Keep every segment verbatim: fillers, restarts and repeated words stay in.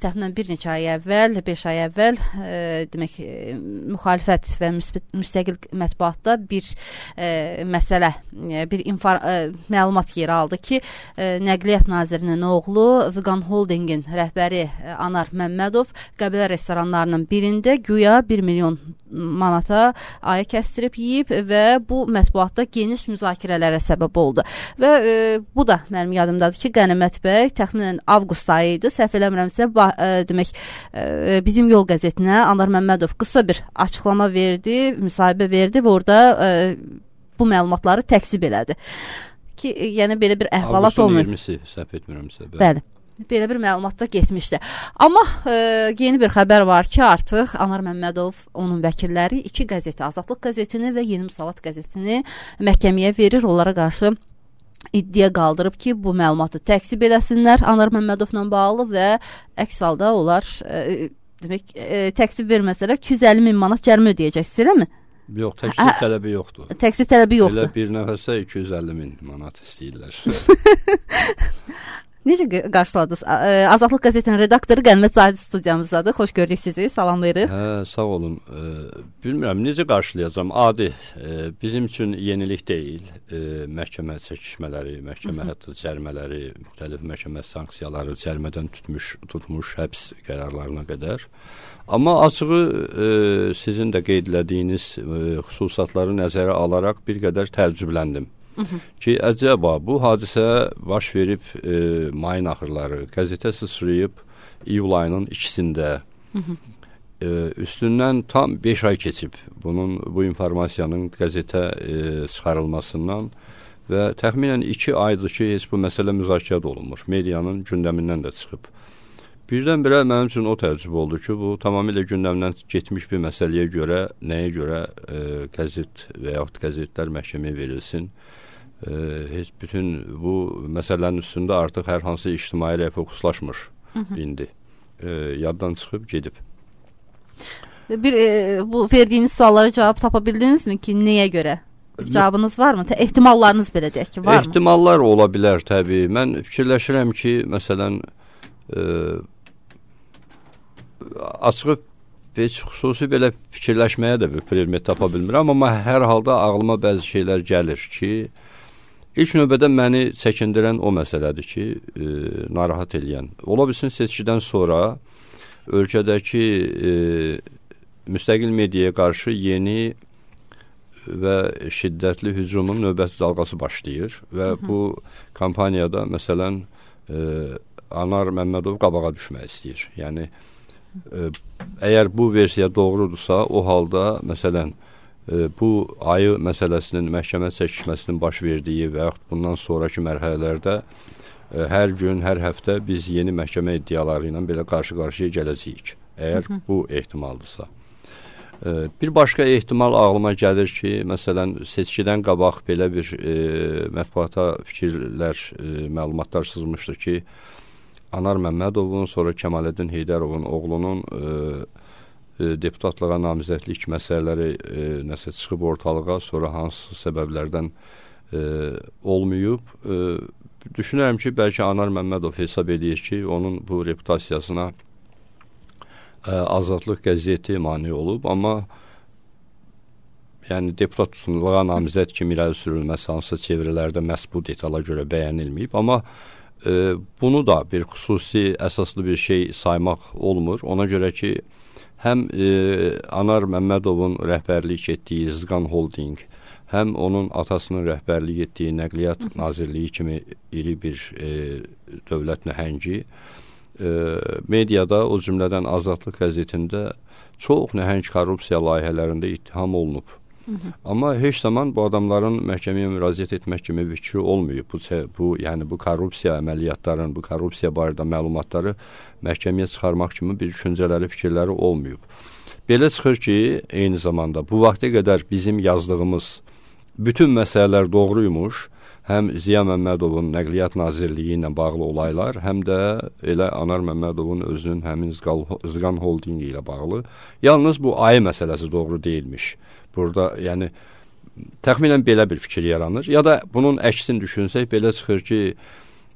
təxminən bir neçə ay əvvəl, beş ay əvvəl e, demək e, müxalifət və müstəqil mətbuatda bir e, məsələ, e, bir infor, e, məlumat yer aldı ki, e, Nəqliyyat Nazirinin oğlu Zıqan Holdingin rəhbəri e, Anar Məmmədov Qəbələ restoranlarının birində güya bir milyon manata aya kəstirib yeyib və bu mətbuatda geniş müzakirələrə səbəb oldu. Və e, bu da mənim yadımdadır ki, Qənimət bəy təxminən avqust ayı idi, səhv eləmirəmsə, e, demək e, bizim Yol qəzetinə Anar Məmmədov qısa bir açıqlama verdi, müsahibə verdi və orada e, bu məlumatları təkzib elədi. Ki, yəni belə bir əhvalat olmur. Avqustun iyirmisi, səhv etmirəmsə. Bəli. Belə bir məlumatda getmişdi. Amma e, yeni bir xəbər var ki, artıq Anar Məmmədov, onun vəkilləri iki qəzeti, Azadlıq qəzetini və Yeni Müsavat qəzetini məhkəməyə verir. Onlara qarşı iddia qaldırıb ki, bu məlumatı təksib eləsinlər Anar Məmmədovla bağlı və əks halda onlar e, demək, e, təksib verməsələr iki yüz əlli min manat cərimə ödəyəcəksiniz, eləmi? Yox, təksib tələbi yoxdur. Təksib tələbi yoxdur. Elə bir nəfəsə iki yüz əlli min manat istəyirlər. Necə qarşıladınız? Azadlıq qəzetinin redaktoru Qənimət Zahid studiyamızdadır. Xoş gördük sizi, salamlayırıq. Hə, sağ olun. E, bilmirəm, necə qarşılayacağım? Adi, e, bizim üçün yenilik deyil. E, məhkəmə çəkişmələri, məhkəmə hətta cərimələri, müxtəlif məhkəmə sanksiyaları, cərimədən tutmuş, tutmuş həbs qərarlarına qədər. Amma açığı e, sizin də qeyd etdiyiniz e, xüsusatları nəzərə alaraq bir qədər təəccübləndim. Hı -hı. Ki, əcəba, bu hadisə baş verib e, mayın axırları, qəzetə sıçrayıb iyul ayının ikisində. Hı -hı. E, üstündən tam beş ay keçib bunun, bu informasiyanın qəzetə e, çıxarılmasından və təxminən iki aydır ki, heç bu məsələ müzakirə olunmur. Medianın gündəmindən də çıxıb. Birdən-birə mənim üçün o təəccüb oldu ki, bu tamamilə gündəmdən getmiş bir məsələyə görə, nəyə görə e, qəzet və yaxud qəzetlər məhkəməyə verilsin. E, heç bütün bu məsələnin üstündə artıq hər hansı ictimai rəy fokuslaşmır indi. E, yaddan çıxıb gedib. Bir e, bu verdiyiniz suallara cavab tapa bildinizmi ki, nəyə görə? Cavabınız varmı? Ehtimallarınız belə deyək ki, var mı? Ehtimallar ola bilər təbii. Mən fikirləşirəm ki, məsələn, e, açığı heç xüsusi belə fikirləşməyə də bir predmet tapa bilmirəm, amma hər halda ağlıma bəzi şeylər gəlir ki, ilk növbədə məni çəkindirən o məsələdir ki, e, narahat eləyən. Ola bilsin seçkidən sonra ölkədəki e, müstəqil mediaya qarşı yeni və şiddətli hücumun növbəti dalğası başlayır və hı -hı. bu kampaniyada məsələn e, Anar Məmmədov qabağa düşmək istəyir. Yəni e, əgər bu versiya doğrudursa, o halda məsələn e, bu ayı məsələsinin məhkəmə çəkişməsinin baş verdiyi və yaxud bundan sonraki mərhələlərdə e, hər gün, hər həftə biz yeni məhkəmə iddiaları ilə belə qarşı-qarşıya gələcəyik. Əgər hı -hı. bu ehtimaldırsa. E, bir başqa ehtimal ağlıma gəlir ki, məsələn seçkidən qabaq belə bir e, mətbuata fikirlər, e, məlumatlar sızmışdı ki, Anar Məmmədovun, sonra Kəmaləddin Heydərovun oğlunun e, e, deputatlığa namizədlik məsələləri e, nəsə çıxıb ortalığa, sonra hansı səbəblərdən e, olmayıb. E, düşünürəm ki, bəlkə Anar Məmmədov hesab edir ki, onun bu reputasiyasına e, Azadlıq qəzeti mane olub, amma yəni deputatlığa namizəd kimi irəli sürülməsi hansısa çevrilərdə məhz bu detala görə bəyənilməyib, amma E, bunu da bir xüsusi əsaslı bir şey saymaq olmur. Ona görə ki, həm e, Anar Məmmədovun rəhbərlik etdiyi Zıqan Holding, həm onun atasının rəhbərlik etdiyi Nəqliyyat Nazirliyi kimi iri bir e, dövlət nəhəngi e, mediada, o cümlədən Azadlıq qəzetində çox nəhəng korrupsiya layihələrində ittiham olunub. Hı -hı. Amma heç zaman bu adamların məhkəməyə müraciət etmək kimi bir fikri olmayıb. Bu, bu, yəni bu korrupsiya əməliyyatların, bu korrupsiya barədə məlumatları məhkəməyə çıxarmaq kimi bir düşüncələri, fikirləri olmayıb. Belə çıxır ki, eyni zamanda bu vaxta qədər bizim yazdığımız bütün məsələlər doğruymuş. Həm Ziya Məmmədovun Nəqliyyat Nazirliyi ilə bağlı olaylar, həm də elə Anar Məmmədovun özünün həmin Zıqan Holdingi ilə bağlı. Yalnız bu ayı məsələsi doğru deyilmiş. Burada, yəni, təxminən belə bir fikir yaranır. Ya da bunun əksini düşünsək, belə çıxır ki,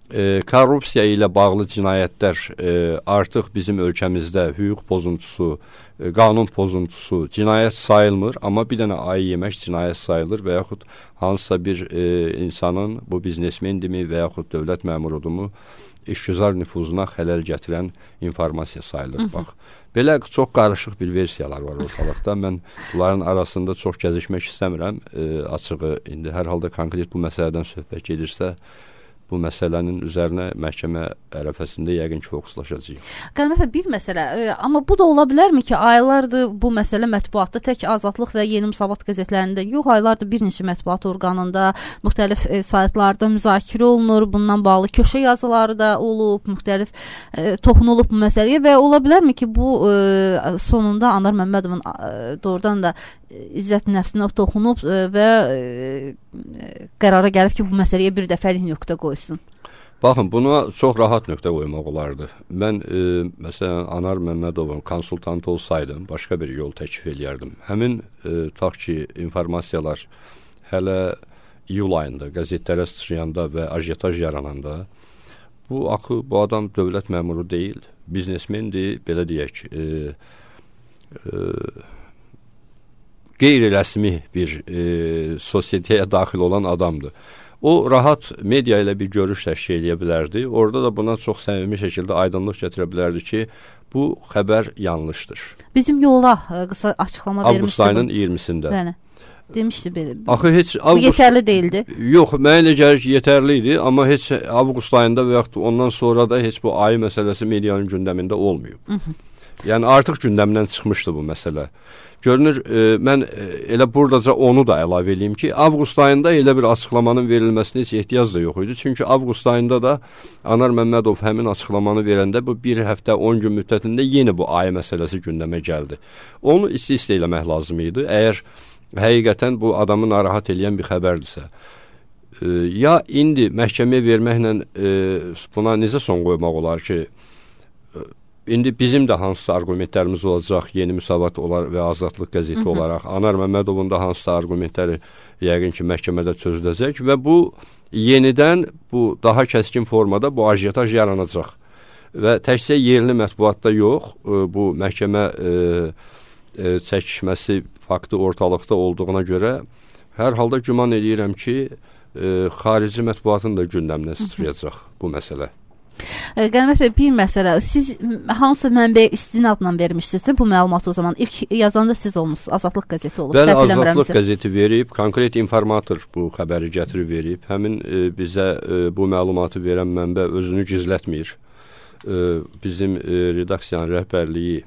e, korrupsiya ilə bağlı cinayətlər e, artıq bizim ölkəmizdə hüquq pozuntusu, e, qanun pozuntusu cinayət sayılmır, amma bir dənə ayı yemək cinayət sayılır və yaxud hansısa bir e, insanın, bu biznesmendimi və yaxud dövlət məmurudumu, işgüzar nüfuzuna xələl gətirən informasiya sayılır. Hı -hı. Bax, belə çox qarışıq bir versiyalar var ortalıqda. Mən bunların arasında çox gəzişmək istəmirəm. E, açığı, indi hər halda konkret bu məsələdən söhbət gedirsə, bu məsələnin üzərinə məhkəmə ərəfəsində yəqin ki, fokuslaşacaq. Qənimət, bir məsələ, e, amma bu da ola bilərmi ki, aylardır bu məsələ mətbuatda, tək Azadlıq və Yeni Müsavat qəzetlərində yox, aylardır bir neçə mətbuat orqanında, müxtəlif e, saytlarda müzakirə olunur, bundan bağlı köşə yazıları da olub, müxtəlif e, toxunulub bu məsələyə və ola bilərmi ki, bu e, sonunda Anar Məmmədovun e, doğrudan da İzzət nəfsinə toxunub e, və e, qərara gəlib ki, bu məsələyə bir dəfəlik nöqtə qoysun. Baxın, buna çox rahat nöqtə qoymaq olardı. Mən, e, məsələn, Anar Məmmədovun konsultantı olsaydım, başqa bir yol təklif eləyərdim. Həmin, e, tutaq ki, informasiyalar hələ iyul ayında qəzetlərə sıçrayanda və ajitaj yarananda, bu axı, bu adam dövlət məmuru deyil, biznesmendir, belə deyək, e, e, qeyri-rəsmi bir e, sosietəyə daxil olan adamdır. O, rahat media ilə bir görüş təşkil edə bilərdi. Orada da buna çox səmimi şəkildə aydınlıq gətirə bilərdi ki, bu xəbər yanlışdır. Bizim yola qısa açıqlama vermişdi. Avqust ayının iyirmisində. Bəli. Demişdi belə. Axı heç bu avqust... yetərli deyildi. Yox, mənə elə gəlir ki, yetərli idi, amma heç avqust ayında və yaxud ondan sonra da heç bu ayı məsələsi medianın gündəmində olmayıb. Hı -hı. Yəni artıq gündəmdən çıxmışdı bu məsələ. Görünür, e, mən e, elə buradaca onu da əlavə edeyim ki, avqust ayında elə bir açıqlamanın verilməsinə heç ehtiyac da yox idi. Çünki avqust ayında da Anar Məmmədov həmin açıqlamanı verəndə bu bir həftə on gün müddətində yenə bu ayı məsələsi gündəmə gəldi. Onu isti-isti eləmək lazım idi. Əgər həqiqətən bu adamı narahat eləyən bir xəbərdirsə. E, ya indi məhkəməyə verməklə e, buna necə son qoymaq olar ki, e, İndi bizim də hansısa argumentlərimiz olacaq, Yeni Müsavat olar və Azadlıq qəzeti Hı -hı. olaraq. Anar Məmmədovun da hansısa argumentləri yəqin ki, məhkəmədə çözüləcək və bu yenidən bu daha kəskin formada bu ajitaj yaranacaq. Və təkcə yerli mətbuatda yox, bu məhkəmə e, e, çəkişməsi faktı ortalıqda olduğuna görə hər halda güman edirəm ki, e, xarici mətbuatın da gündəminə sıçrayacaq bu məsələ. Qənimət bəy, bir məsələ, siz hansı mənbəyə istinadla vermişsiniz bu məlumatı o zaman? İlk yazanda siz olmuşsunuz, Azadlıq qəzeti olub. Bəli, Azadlıq qəzeti verib, konkret informator bu xəbəri gətirib verib. Həmin e, bizə e, bu məlumatı verən mənbə özünü gizlətmir. E, bizim e, redaksiyanın rəhbərliyi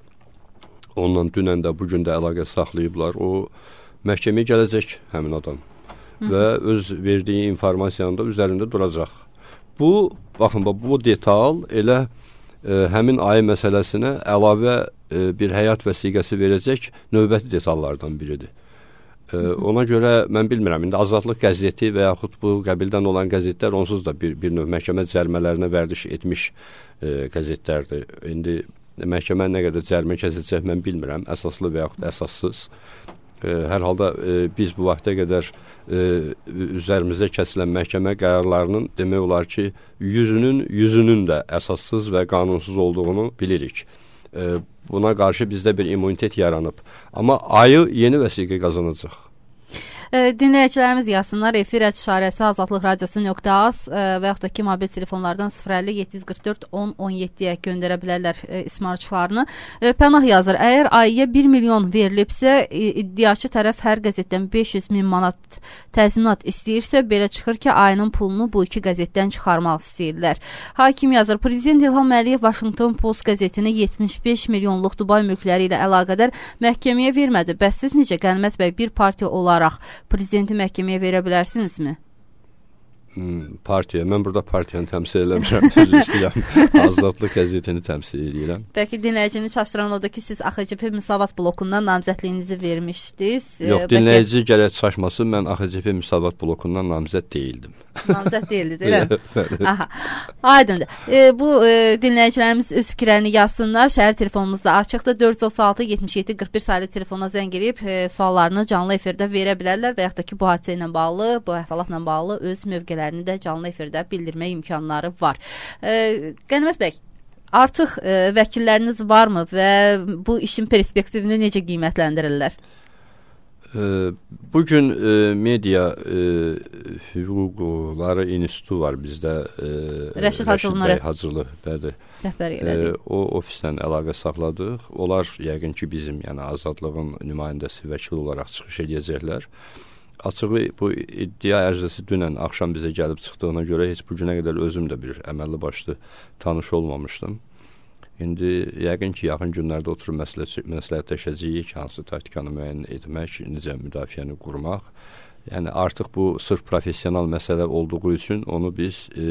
onunla dünən də, bugün də əlaqə saxlayıblar. O məhkəməyə gələcək həmin adam Hı -hı. və öz verdiyi informasiyanın da üzərində duracaq. Bu, baxın, bu detal elə e, həmin ayı məsələsinə əlavə e, bir həyat vəsiqəsi verəcək növbəti detallardan biridir. E, ona görə mən bilmirəm, indi Azadlıq qəzeti və yaxud bu qəbildən olan qəzetlər onsuz da bir, bir növ məhkəmə cərmələrinə vərdiş etmiş e, qəzetlərdir. İndi məhkəmə nə qədər cərmə kəsəcək mən bilmirəm, əsaslı və yaxud əsassız. E, hər halda e, biz bu vaxta qədər e, üzərimizə kəsilən məhkəmə qərarlarının demək olar ki, yüzünün yüzünün də əsassız və qanunsuz olduğunu bilirik. E, buna qarşı bizdə bir immunitet yaranıb. Amma ayı yeni vəsiqə qazanacaq. Dinləyicilərimiz yazsınlar, efir işarəsi azadlıq radiosu nöqtə az və yaxud da ki, mobil telefonlardan sıfır əlli yeddi yüz qırx dörd on on yeddiyə göndərə bilərlər e, ismarçılarını. E, Pənah yazır, əgər ayıya bir milyon verilibsə, e, iddiaçı tərəf hər qəzetdən beş yüz min manat təzminat istəyirsə, belə çıxır ki, ayının pulunu bu iki qəzetdən çıxarmaq istəyirlər. Hakim yazır, Prezident İlham Əliyev Washington Post qəzetini yetmiş beş milyonluq Dubay mülkləri ilə əlaqədar məhkəməyə vermədi. Bəs siz necə, Qənimət bəy, bir partiya olaraq prezidenti məhkəməyə verə bilərsinizmi? Hmm, partiya. Mən burada partiyanı təmsil eləmirəm. Düz istəyirəm. Azadlıq qəzetini təmsil edirəm. Bəlkə dinləyicini çaşdıran odur ki, siz A X C P Müsavat blokundan namizədliyinizi vermişdiniz. Yox, dinləyici Bəlkə... gərək çaşmasın. Mən A X C P Müsavat blokundan namizəd deyildim. Namizəd deyildi, deyil mi? Aha. Aydındır. E, bu e, dinləyicilərimiz öz fikirlərini yazsınlar. Şəhər telefonumuz da açıqdır. dörd yüz otuz altı yetmiş yeddi qırx bir saylı telefona zəng edib e, suallarını canlı efirdə verə bilərlər və yaxud da ki, bu hadisə ilə bağlı, bu əhvalatla bağlı öz mövqeləri fikirlərini də canlı efirdə bildirmək imkanları var. E, Qənimət bəy, artıq e, vəkilləriniz varmı və bu işin perspektivini necə qiymətləndirirlər? Bugün e, media e, hüquqları institutu var bizdə. E, Rəşid Hacılı Hacılı bəli. Rəhbər elədi. E, o ofislə əlaqə saxladıq. Onlar yəqin ki bizim, yəni Azadlığın nümayəndəsi vəkil olaraq çıxış edəcəklər. Açığı bu iddia ərizəsi dünən axşam bizə gəlib çıxdığına görə heç bu günə qədər özüm də bir əməlli başlı tanış olmamışdım. İndi yəqin ki, yaxın günlərdə oturub məsləhətləşəcəyik, hansı taktikanı müəyyən etmək, necə müdafiəni qurmaq. Yəni artıq bu sırf professional məsələ olduğu üçün onu biz e,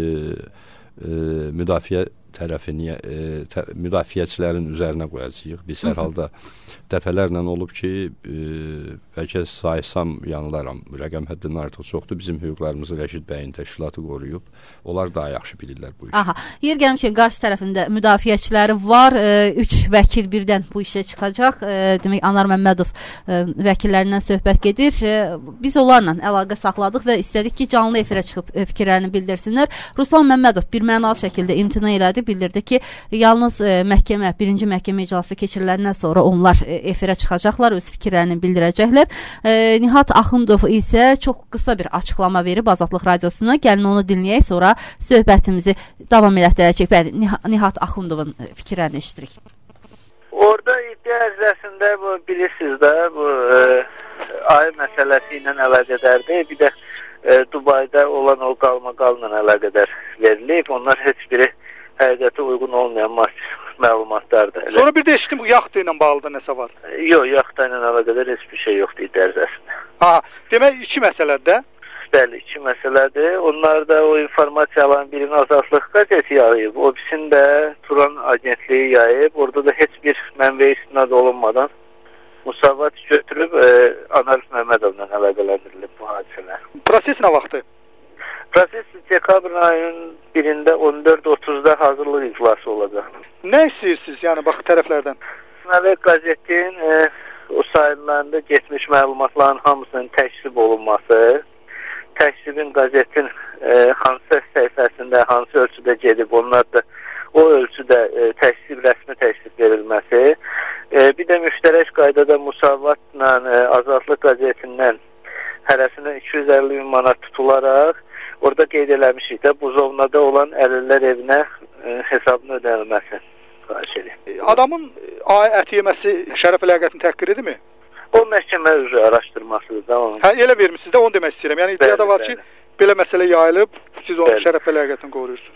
e, müdafiə tərəfini, e, tə, müdafiəçilərin üzərinə qoyacağıq. Biz hər halda dəfələrlə olub ki, e, bəlkə saysam yanılaram, rəqəm həddindən artıq çoxdur. Bizim hüquqlarımızı Rəşid bəyin təşkilatı qoruyub. Onlar daha yaxşı bilirlər bu işi. Aha, yer gəlmişkən qarşı tərəfində müdafiəçiləri var. E, üç vəkil birdən bu işə çıxacaq. E, demək, Anar Məmmədov e, vəkillərindən söhbət gedir. E, biz onlarla əlaqə saxladıq və istədik ki, canlı efirə çıxıb e, fikirlərini bildirsinlər. Ruslan Məmmədov bir mənalı şəkildə imtina elədi. Bildirdi ki, yalnız e, məhkəmə, birinci məhkəmə iclası keçiriləndən sonra onlar e, efirə çıxacaqlar, öz fikirlərini bildirəcəklər. E, Nihat Axundov isə çox qısa bir açıqlama verib Azadlıq radiosuna. Gəlin onu dinləyək, sonra söhbətimizi davam elətdirəcək. Bəli, Nihat Axundovun fikirlərini eşidirik. Orada iddia ərizəsində bu bilirsiniz də, bu e, ay məsələsi ilə əlaqədardır. Bir də e, Dubayda olan o qalmaqalla əlaqədar verilib. Onlar heç biri həqiqətə uyğun olmayan məlumatlardır. Sonra bir də eşitdim, bu yaxta ilə bağlı da nəsə var? Yox, yaxta ilə əlaqədar heç bir şey yoxdur iddia ərizəsində. Ha, demək iki məsələdir. Bəli, iki məsələdir. Onlar da o informasiyaların birini Azadlıq qəzeti yayıb, o birisini də Turan agentliyi yayıb. Orada da heç bir mənbəyə istinad olunmadan musavat götürüb e, Anar Məmmədovla əlaqələndirilib bu hadisələr. Proses nə vaxtı? Proses dekabr ayının birində on dörd otuzda hazırlıq iclası olacaq. Nə istəyirsiniz, yəni bax tərəflərdən? Deməli, qəzetin e, o sayılarında getmiş məlumatların hamısının təksib olunması, təksibin qəzetin e, hansı səhifəsində, hansı ölçüdə gedib, onlar da o ölçüdə e, təksib, rəsmi təksib verilməsi, e, bir də müştərək qaydada musavatla e, Azadlıq qəzetindən hərəsinə iki yüz əlli min manat tutularaq, orada qeyd eləmişik də Buzovnada olan əlillər evinə e, hesabını ödənilməsi. Adamın ay ət yeməsi şərəf əlaqətini təhqir edirmi? O məhkəmə üzrə araşdırmasıdır da onun. Hə, elə vermişsiniz də, onu demək istəyirəm. Yəni iddiada var ki, belə məsələ yayılıb, siz onun bəli, şərəf əlaqətini qoruyursunuz.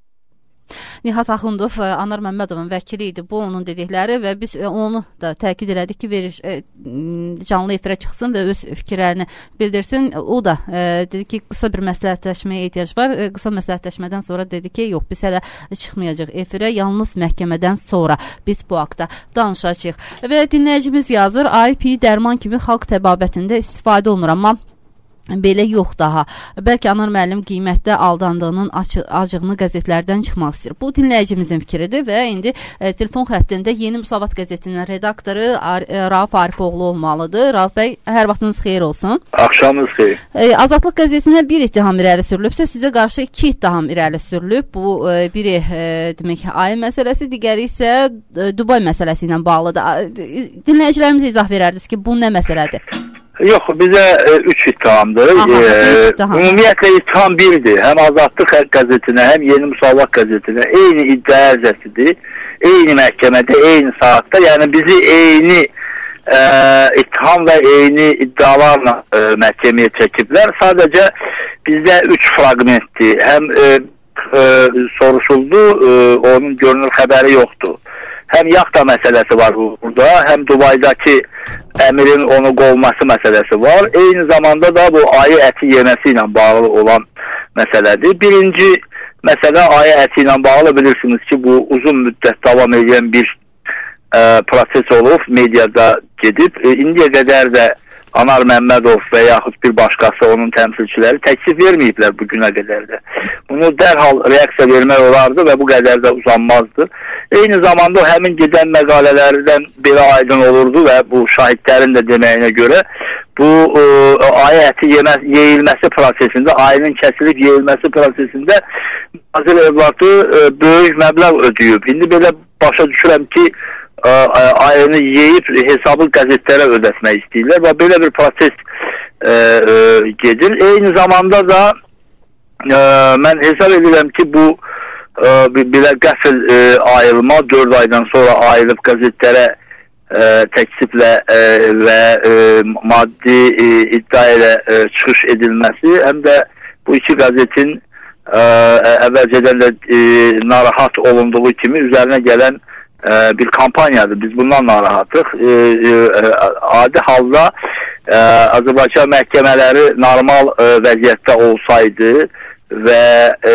Nihat Axundov Anar Məmmədovun vəkili idi. Bu onun dedikləri və biz onu da təkid elədik ki, verir, canlı efirə çıxsın və öz fikirlərini bildirsin. O da e, dedi ki, qısa bir məsləhətləşməyə ehtiyac var. E, qısa məsləhətləşmədən sonra dedi ki, yox, biz hələ çıxmayacaq efirə. Yalnız məhkəmədən sonra biz bu haqda danışacağıq. Və dinləyicimiz yazır, I P dərman kimi xalq təbabətində istifadə olunur, amma belə yox daha. Bəlkə Anar müəllim qiymətdə aldandığının acığını qəzetlərdən çıxmaq istəyir. Bu dinləyicimizin fikridir və indi e, telefon xəttində Yeni Müsavat qəzetinin redaktoru Rauf Arifoğlu olmalıdır. Rauf bəy, hər vaxtınız xeyir olsun. Axşamınız xeyir. E, Azadlıq qəzetinə bir ittiham irəli sürülübsə, sizə qarşı iki ittiham irəli sürülüb. Bu e, biri e, demək ay məsələsi, digəri isə e, Dubay məsələsi ilə bağlıdır. Dinləyicilərimizə izah verərdiniz ki, bu nə məsələdir? Yox, bizə e, üç ittihamdır. Aha, e, üç ittiham. Ümumiyyətlə ittiham birdir. Həm Azadlıq qəzetinə, həm Yeni Müsavat qəzetinə eyni iddia ərizəsidir. Eyni məhkəmədə, eyni saatda. Yəni bizi eyni e, ittiham və eyni iddialarla e, məhkəməyə çəkiblər. Sadəcə bizdə üç fraqmentdir. Həm e, e, soruşuldu, e, onun görünür xəbəri yoxdur. Həm yaxta məsələsi var burada, həm Dubaydakı əmirin onu qovması məsələsi var. Eyni zamanda da bu ayı əti yeməsi ilə bağlı olan məsələdir. Birinci məsələ ayı əti ilə bağlı, bilirsiniz ki, bu uzun müddət davam edən bir e, proses olub, mediada gedib. E, indiyə qədər də Anar Məmmədov və yaxud bir başqası onun təmsilçiləri təklif verməyiblər bu günə qədər də. Bunu dərhal reaksiya vermək olardı və bu qədər də uzanmazdı. Eyni zamanda həmin gedən məqalələrdən belə aydın olurdu və bu şahidlərin də deməyinə görə bu e, ayı əti yeməz, yeyilməsi prosesində, ayının kəsilib yeyilməsi prosesində nazir övladı e, böyük məbləğ ödəyib. İndi belə başa düşürəm ki, e, ayını yeyib hesabı qəzetlərə ödətmək istəyirlər və belə bir proses e, e, gedir. Eyni zamanda da e, mən hesab edirəm ki, bu e, belə qəfil e, ayılma dörd aydan sonra ayılıb qəzetlərə E, təksiflə e, və e, maddi e, iddia ilə e, çıxış edilməsi, həm də bu iki qəzetin e, əvvəlcədən də e, narahat olunduğu kimi üzərinə gələn e, bir kampanyadır. Biz bundan narahatıq. E, e, adi halda e, Azərbaycan məhkəmələri normal e, vəziyyətdə olsaydı və e,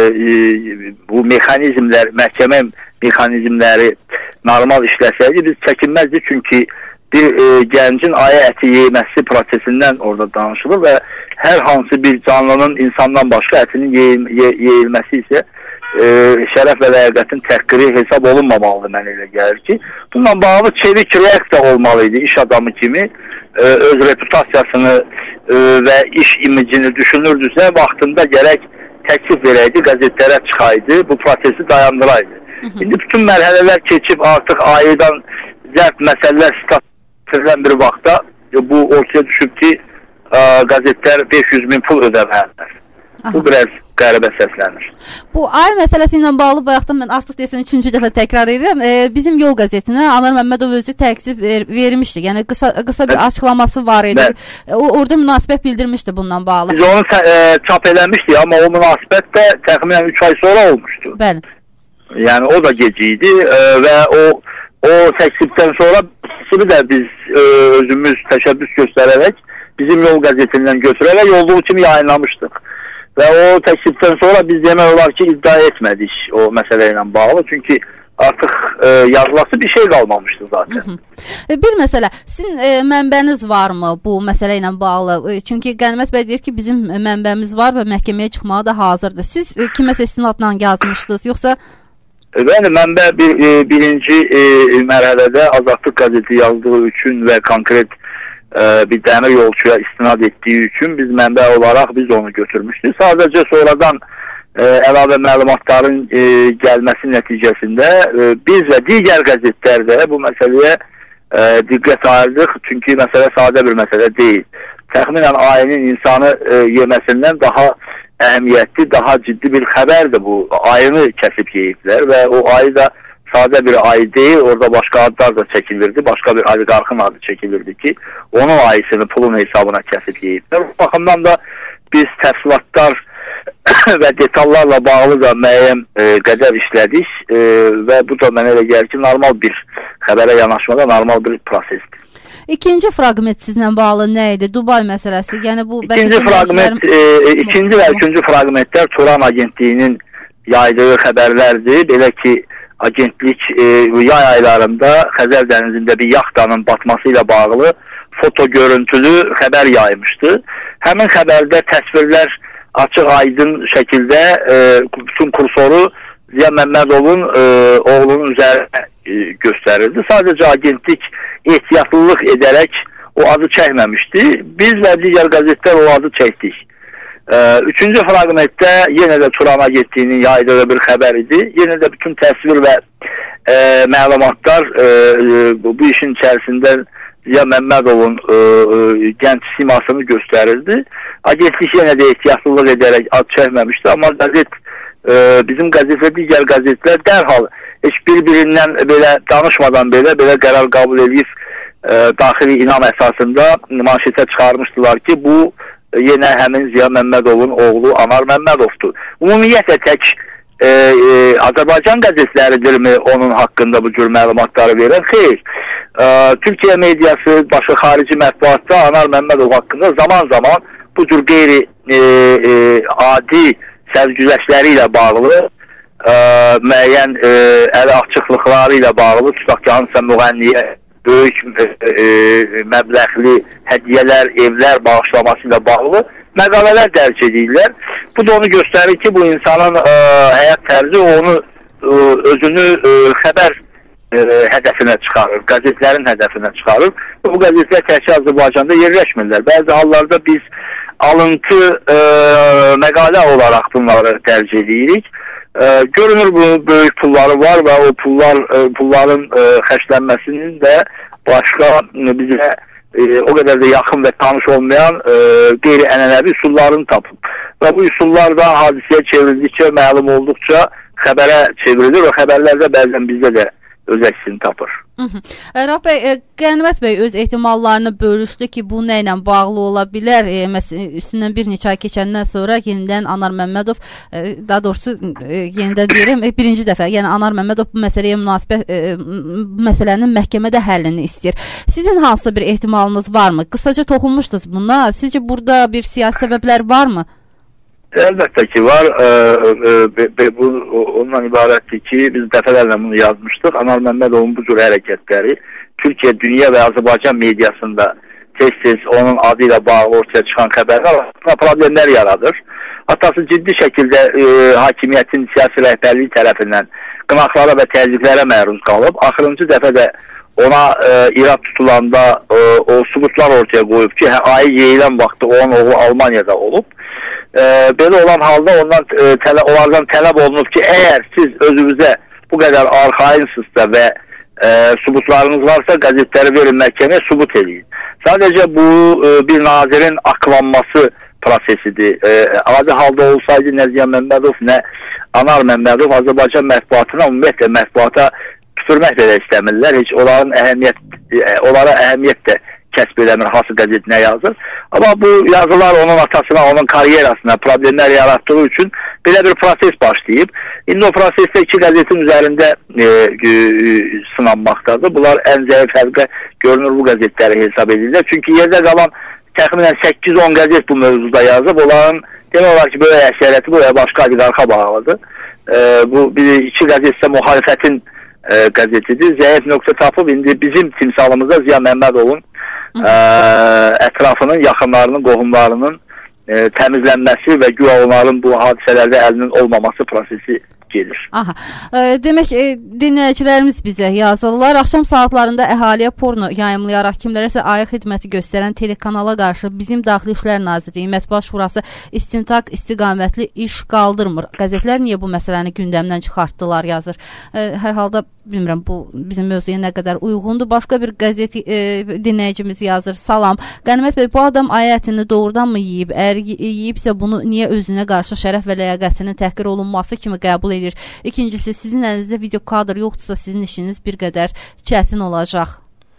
e, bu mexanizmlər, məhkəmə mexanizmləri normal işləsəydi biz çəkinməzdik, çünki bir e, gəncin ayı əti yeməsi prosesindən orada danışılır və hər hansı bir canlının insandan başqa ətinin yeyil, ye, yeyilməsi isə e, şərəf və ləyaqətin təhqiri hesab olunmamalıdır, mənə elə gəlir ki. Bununla bağlı çevik reaksiya olmalıydı iş adamı kimi, e, öz reputasiyasını e, və iş imicini düşünürdüsə, vaxtında gərək təklif verəydi, qəzetlərə çıxaydı, bu prosesi dayandıraydı. İndi bütün mərhələlər keçib artıq ayıdan zərb məsələlər statistikləşdirilən bir vaxtda bu ortaya düşüb ki, ə, qəzetlər beş yüz min pul ödəməlidir. Bu biraz qəribə səslənir. Bu ay məsələsi ilə bağlı bayaqdan mən artıq desəm üçüncü dəfə təkrar edirəm. E, bizim Yol qəzetinə Anar Məmmədov özü təklif ver, vermişdi. Yəni qısa, qısa bir açıqlaması var idi. E, o, orada münasibət bildirmişdi bundan bağlı. Biz onu e, çap eləmişdik, amma o münasibət də təxminən üç ay sonra olmuşdu. Bəli. Yəni o da geciydi e, və o o təklifdən sonra də biz e, özümüz təşəbbüs göstərərək bizim Yol qəzetindən götürərək olduğu kimi yayınlamışdıq. Və o təklifdən sonra biz demək olar ki, iddia etmədik o məsələ ilə bağlı. Çünki artıq e, yazılası bir şey qalmamışdı zaten. Hı -hı. Bir məsələ, sizin e, mənbəniz varmı bu məsələ ilə bağlı? E, çünki Qənimət bəy deyir ki, bizim mənbəmiz var və məhkəməyə çıxmağa da hazırdır. Siz e, kiməsə istinadla yazmışdınız, yoxsa? Bəli, mənbə bir, e, birinci e, mərhələdə Azadlıq qəzeti yazdığı üçün və konkret e, bir dəmir yolçuya istinad etdiği üçün biz mənbə olaraq biz onu götürmüşdük. Sadəcə sonradan e, əlavə məlumatların e, gəlməsi nəticəsində e, biz və digər qəzetlər də bu məsələyə e, diqqət ayırdıq. Çünki məsələ sadə bir məsələ deyil. Təxminən ayının insanı e, yeməsindən daha əhəmiyyətli, daha ciddi bir xəbərdir bu. Ayını kəsib yeyiblər və o ayı da sadə bir ayı deyil, orada başqa adlar da çəkilirdi, başqa bir oligarxın adı çəkilirdi ki, onun ayısını pulun hesabına kəsib yeyiblər. Bu baxımdan da biz təfsilatlar və detallarla bağlı da müəyyən e, qədər işlədik e, və bu da mənə elə gəlir ki, normal bir xəbərə yanaşmada normal bir prosesdir. İkinci fraqment sizlə bağlı nə idi? Dubay məsələsi. Yəni bu İkinci fraqment, e, ikinci və üçüncü fraqmentlər Turan agentliyinin yaydığı xəbərlərdir. Belə ki, agentlik e, yay aylarında Xəzər dənizində bir yaxtanın batması ilə bağlı foto görüntülü xəbər yaymışdı. Həmin xəbərdə təsvirlər açıq aydın şəkildə e, bütün kursoru Ziya Məmmədovun e, oğlunun üzərinə e, göstərildi. Sadəcə agentlik ehtiyatlılıq edərək o adı çəkməmişdi. Biz və digər qəzetlər o adı çəkdik. E, üçüncü fraqmentdə yenə də Turan agentliyinin yaydığı bir xəbər idi. Yenə də bütün təsvir və e, məlumatlar e, bu, bu işin içərisində Ziya Məmmədovun e, e, gənc simasını göstərirdi. Agentlik yenə də ehtiyatlılıq edərək ad çəkməmişdi, amma qəzet e, bizim qəzet və digər qəzetlər dərhal heç bir-birindən belə danışmadan belə belə qərar qəbul edib e, daxili inam əsasında manşetə çıxarmışdılar ki, bu e, yenə həmin Ziya Məmmədovun oğlu Anar Məmmədovdur. Ümumiyyətlə tək e, e, Azərbaycan qəzetləridirmi onun haqqında bu cür məlumatları verən? Xeyr. E, Türkiyə mediası, başqa xarici mətbuatda Anar Məmmədov haqqında zaman-zaman bu cür qeyri e, e, adi sərgüzəştləri ilə bağlı e, müəyyən e, əli açıqlıqları ilə bağlı, tutaq ki, hansısa müğənniyə böyük e, e, məbləğli hədiyyələr, evlər bağışlaması ilə bağlı məqalələr dərc edirlər. Bu da onu göstərir ki, bu insanın e, həyat tərzi onu e, özünü e, xəbər e, hədəfinə çıxarır, qəzetlərin hədəfinə çıxarır. Bu qəzetlər təkcə Azərbaycanda yerləşmirlər. Bəzi hallarda biz alıntı e, məqalə olaraq bunları tərcih edirik. E, görünür bunun böyük pulları var və o pullar e, pulların e, xərclənməsinin də başqa e, bizə e, o qədər də yaxın və tanış olmayan e, qeyri-ənənəvi üsullarını tapıb. Və bu üsullar da hadisəyə çevrildikcə, məlum olduqca xəbərə çevrilir və xəbərlərdə bəzən bizdə də öz əksini tapır. Rəf bəy, Qənimət bəy öz ehtimallarını bölüşdü ki, bu nə ilə bağlı ola bilər? E, məsələn, üstündən bir neçə ay keçəndən sonra yenidən Anar Məmmədov, e, daha doğrusu e, yenidən deyirəm, e, birinci dəfə, yəni Anar Məmmədov bu məsələyə münasibət, e, məsələnin məhkəmədə həllini istəyir. Sizin hansı bir ehtimalınız varmı? Qısaca toxunmuşdunuz buna. Sizcə burada bir siyasi səbəblər varmı? Əlbəttə ki, var. E, e, e, bu ondan ibarətdir ki, biz dəfələrlə bunu yazmışdıq. Anar Məmmədovun bu cür hərəkətləri Türkiyə, dünya və Azərbaycan mediasında tez-tez onun adı ilə bağlı ortaya çıxan xəbərlər problemlər yaradır. Hatası ciddi şəkildə e, hakimiyyətin siyasi rəhbərliyi tərəfindən qınaqlara və təzyiqlərə məruz qalıb. Axırıncı dəfə də ona e, irad tutulanda e, o subutlar ortaya qoyub ki, ayı yeyilən vaxtı onun oğlu Almaniyada olub. E, belə olan halda ondan, e, tələ, onlardan tələb olunub ki, əgər siz özünüzə bu qədər arxainsizsə və e, subutlarınız varsa qəzetləri verin məhkəməyə, subut edin. Sadəcə bu e, bir nazirin aklanması prosesidir. E, adi halda olsaydı nə Ziya Məmmədov, nə Anar Məmmədov Azərbaycan mətbuatına, ümumiyyətlə mətbuata tüpürmək də istəmirlər. Heç onların əhəmiyyət, e, onlara əhəmiyyət də kəsb eləmir, hansı qəzetinə yazır. Amma bu yazılar onun atasına, onun karyerasına problemlər yaratdığı üçün belə bir proses başlayıb. İndi o prosesdə iki qəzetin üzərində e, e, sınanmaqdadır. Bunlar ən zəif həlqə görünür bu qəzetləri hesab edirlər. Çünki yerdə qalan təxminən səkkiz on qəzet bu mövzuda yazıb. Onların demək olar ki, böyle əksəriyyəti buraya başqa oliqarxa bağlıdır. E, bu bir iki qəzet isə müxalifətin e, qəzetidir. Zəif nöqtə tapıb indi bizim timsalımızda Ziya Məmmədovun Ə, ətrafının, yaxınlarının, qohumlarının ə, təmizlənməsi və güya onların bu hadisələrdə əlinin olmaması prosesi gedir. Aha. E, demək, e, dinləyicilərimiz bizə yazırlar. Axşam saatlarında əhaliyə porno yayımlayaraq kimlərəsə ayıq xidməti göstərən telekanala qarşı bizim Daxili İşlər Nazirliyi Mətbuat Şurası istintaq istiqamətli iş qaldırmır. Qəzetlər niyə bu məsələni gündəmdən çıxartdılar, yazır. E, hər halda bilmirəm, bu bizim mövzuya nə qədər uyğundur. Başqa bir qəzet e, dinləyicimiz yazır. Salam. Qənimət bəy, bu adam ay ətini doğrudan mı yeyib? Əgər yeyibsə bunu niyə özünə qarşı şərəf və ləyaqətinin təhqir olunması kimi qəbul edir? İkincisi, sizin əlinizdə video kadr yoxdursa sizin işiniz bir qədər çətin olacaq.